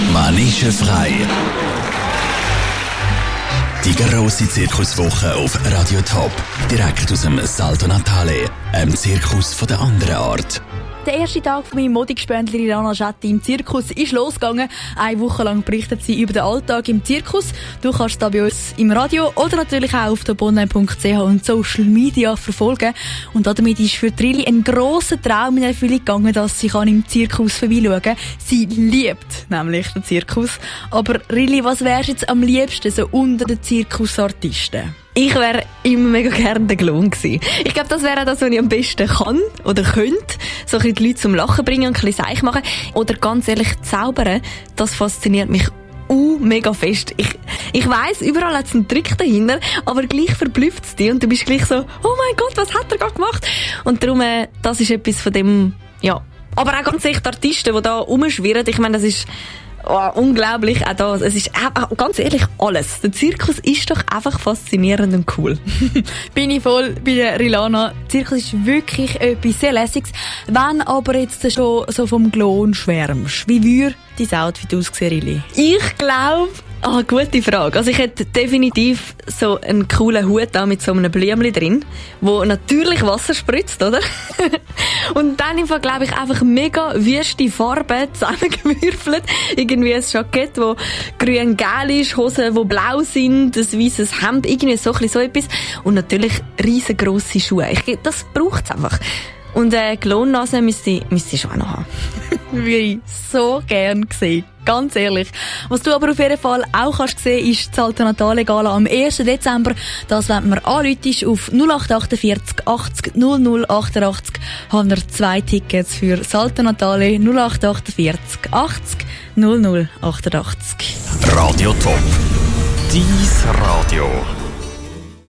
Manege frei. Die grosse Zirkuswoche auf Radio Top. Direkt aus dem Salto Natale, einem Zirkus von der anderen Art. Der erste Tag von meinem Modegespändli Rana Schetti im Zirkus ist losgegangen. Eine Woche lang berichtet sie über den Alltag im Zirkus. Du kannst da bei uns im Radio oder natürlich auch auf tobonline.ch und Social Media verfolgen. Und damit ist für Trilli ein grosser Traum in Erfüllung gegangen, dass sie im Zirkus vorbeischauen kann. Sie liebt nämlich den Zirkus. Aber Rilli, was wärst du jetzt am liebsten so unter den Zirkusartisten? Ich wäre immer mega gerne der Clown gewesen. Ich glaube, das wäre das, was ich am besten kann oder könnte. So ein bisschen die Leute zum Lachen bringen und ein bisschen Seich machen. Oder ganz ehrlich, zaubern, das fasziniert mich mega fest. Ich weiss, überall hat es einen Trick dahinter, aber gleich verblüfft es dich und du bist gleich so, oh mein Gott, was hat er gerade gemacht? Und darum, das ist etwas von dem, ja. Aber auch ganz echt Artisten, die da rumschwirren, ich meine, das ist unglaublich, auch das. Es ist ganz ehrlich alles. Der Zirkus ist doch einfach faszinierend und cool. Bin ich voll bei der Rilana. Zirkus ist wirklich etwas sehr Lässiges. Wenn aber jetzt schon so vom Clown schwärmst, wie würde dein Outfit aussehen, Rilli? Ich glaube, gute Frage. Also ich hätte definitiv so einen coolen Hut da mit so einem Blümchen drin, wo natürlich Wasser spritzt, oder? Und dann im Fall, glaube ich, einfach mega wüste Farben zusammengewürfelt. Irgendwie ein Jackett, das grün-gel ist, Hosen, die blau sind, ein weisses Hemd, irgendwie so etwas. Und natürlich riesengrosse Schuhe. Das braucht es einfach. Und Clown-Nase müsste ich schon auch noch haben. Würde ich so gern sehen. Ganz ehrlich. Was du aber auf jeden Fall auch kannst sehen, ist die Salto Natale Gala am 1. Dezember. Das wenn man anrufen auf 0848 80 00 88. Haben wir 2 Tickets für Salto Natale 0848 80 00 88. Radio Top. Dies Radio.